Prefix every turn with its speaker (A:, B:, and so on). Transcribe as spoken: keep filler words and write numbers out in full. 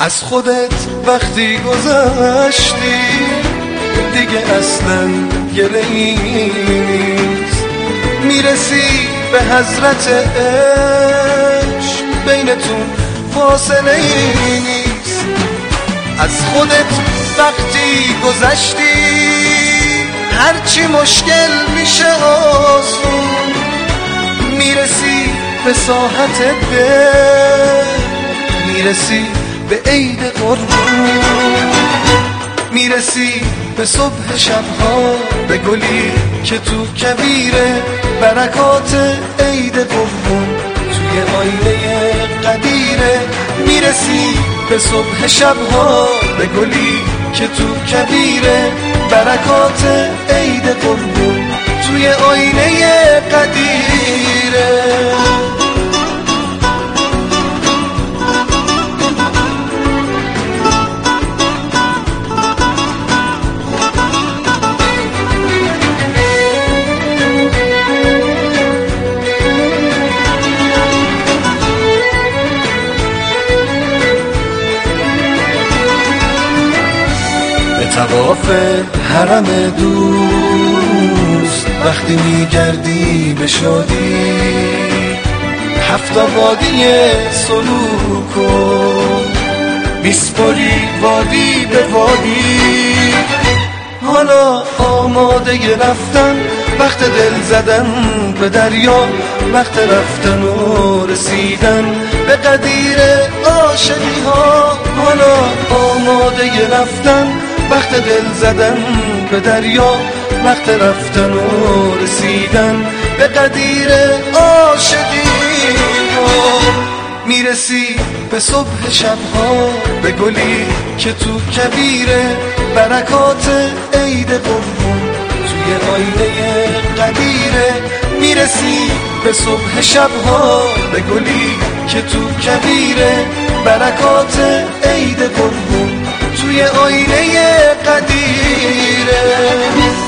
A: از خودت وقتی گذشتی دیگه اصلا گله‌ای نیست، میرسی به حضرت عشق بینتون فاصله ای نیست. از خودت وقتی گذشتی هرچی مشکل میشه آسون، میرسی به ساحت دل، میرسی به عید قربون، میرسی به صبح شبها، به گلی که تو کبیره برکات عید قربون توی آینه قدیره. میرسی به صبح شبها، به گلی که تو کبیره برکات عید قربون توی آینه قدیره. طواف حرم دوست وقتی میگردی به شادی، هفت وادی سلوک و میسپاری وادی به وادی. حالا آماده رفتن وقت دل زدن به دریا، وقت رفتن و رسیدن به قدیر عاشقی ها. حالا آماده رفتن وقت دل زدن به دریا، وقت رفتن و رسیدن به قدیر عاشقی ها. میرسی به صبح شبها، به گلی که تو کبیره برکات عید قربون توی آینه قدیره. میرسی به صبح شبها، به گلی که تو کبیره برکات عید قربون توی آینه قدیره.